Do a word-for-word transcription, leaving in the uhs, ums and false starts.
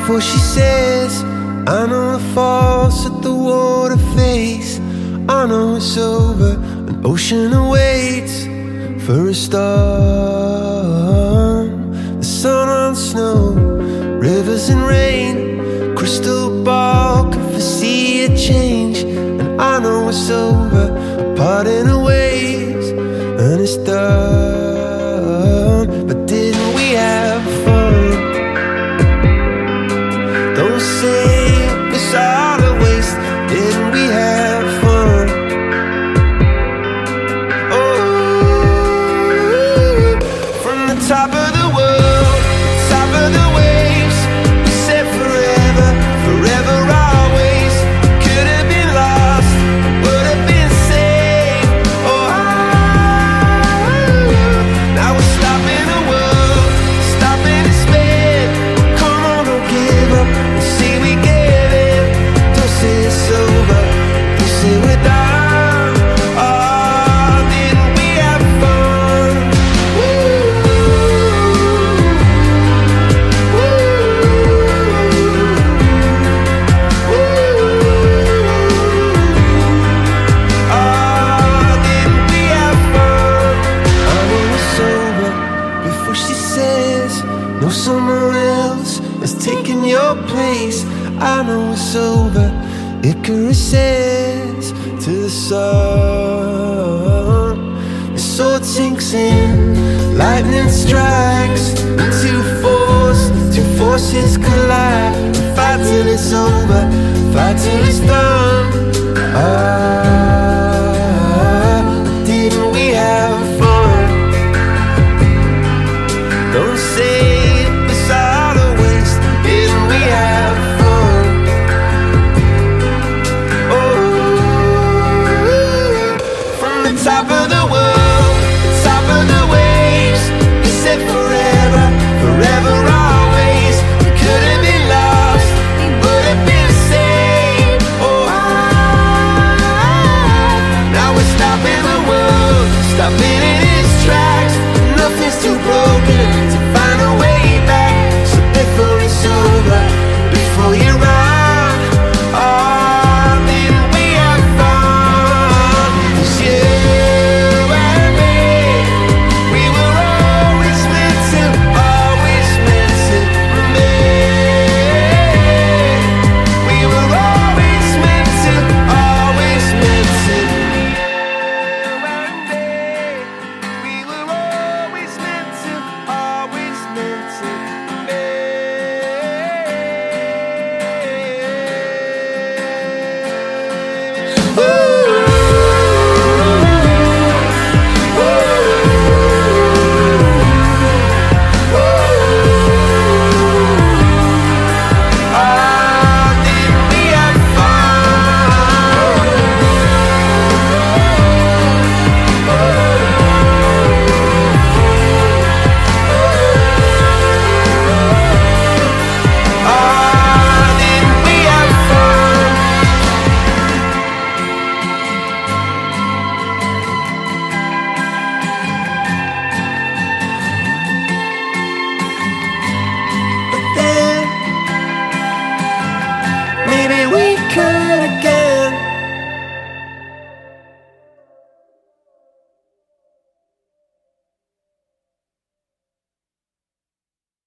before she says, I know the falls at the water face. I know it's over, an ocean awaits for a storm. The sun on snow, rivers and rain, crystal ball can foresee a change. And I know it's over, parting of ways, and it's done. But didn't we have fun? Don't say it's all a waste. Didn't we have fun? Oh, from the top of the world, top of the waves, we said forever, forever always. Could have been lost, would have been saved. Oh, now we're stopping the world, stopping the spin. Come on, don't give up, and see we get it. Don't say it's over, don't say we're done. Oh, didn't we have fun? Woo, woo, woo. Oh, didn't we have fun? I know it's over before she says, no, someone else is taking your place. I know it's over, Icarus says to the sun. The sword sinks in, lightning strikes, the two force, two forces collide. Fight till it's over, fight till it's done. Ah.